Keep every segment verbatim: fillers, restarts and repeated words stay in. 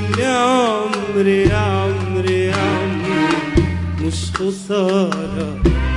كل عمري يا عمري يا عمري مش خسارة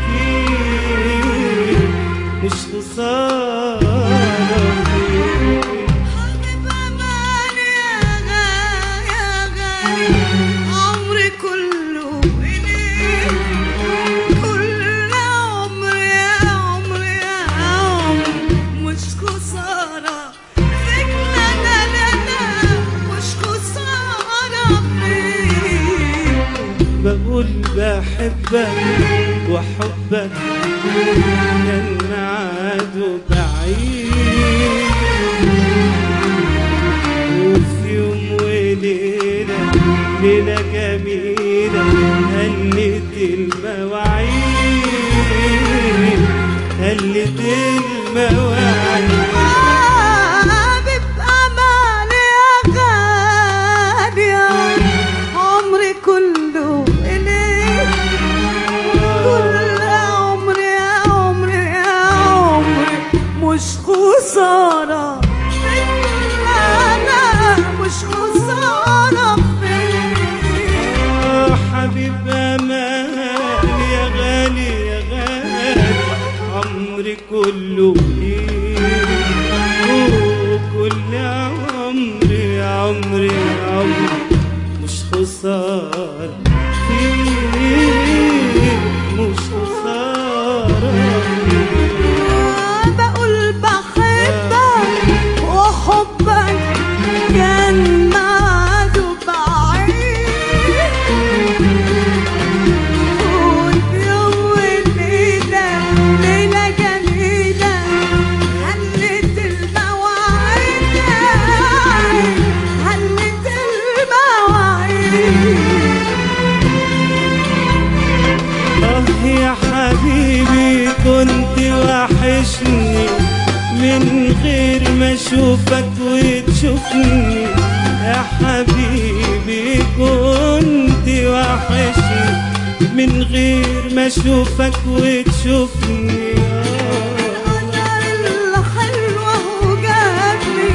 فيك، مش خسارة فيك. حبيب أماني يا غالي يا غالي عمري كله إليك، كل عمري يا عمري يا عمري مش خسارة فيك، لا لا لا لا مش خسارة فيك. بقول بحبك وحبك كان ميعاده بعيد، وفي يوم وليلة ليلة جميلة هلت المواعيد، هلت المواعيد. حبيب أماني يا غالي عمري كله إليك، كل عمري يا عمري يا عمري مش خسارة فيك، أنا مش خسارة فيك. حبيب أماني يا غالي يا غالي عمري كله ليك، وكل عمري عمري عمري مش خسارة فيك، مش خسارة فيك. بقول بحبك وحبك كان ميعاده بعيد، وفي يوم وليلة ليلة جميلة هلت المواعيد، هلت المواعيد. آه يا حبيبي كنت وحشني من غير ما اشوفك وتشوفني، يا حبيبي كنت وحشني من غير ما اشوفك وتشوفني. الحلوة وجابني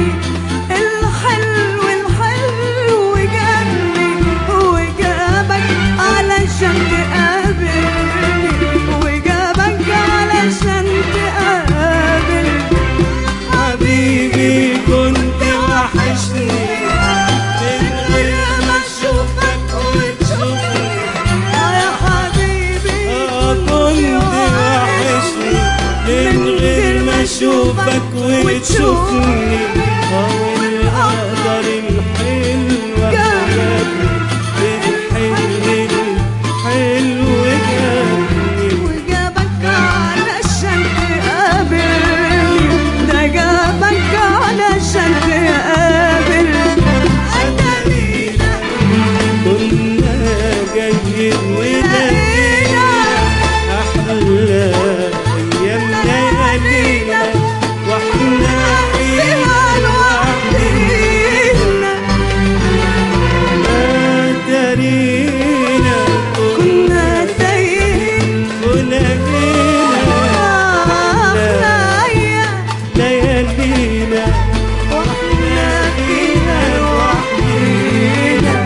الحلو الحلو جابني وجابك علشان تقابلني، وجابك علشان تقابلني. حبيبي كنت وحشني من غير ما اشوفك وتشوفني، يا حبيبي آه كنت وحشني من غير ما اشوفك وتشوفني. آه والقدر الحلوة جابني، الحلو الحلو جابني، وجابك علشان تقابلني، ده جابك علشان تقابلني. أتارينا كنا جايين ولقينا أحلى أيام ليالينا واحنا فيها لوحدينا. ما درينا كنا تايهين ولقينا أحلى أيام ليالينا وإحنا فيها لوحدينا.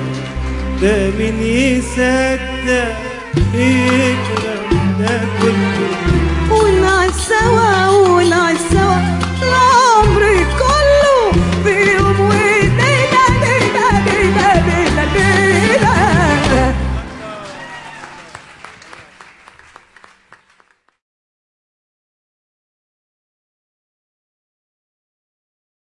ده مين يصدق يكره ده كل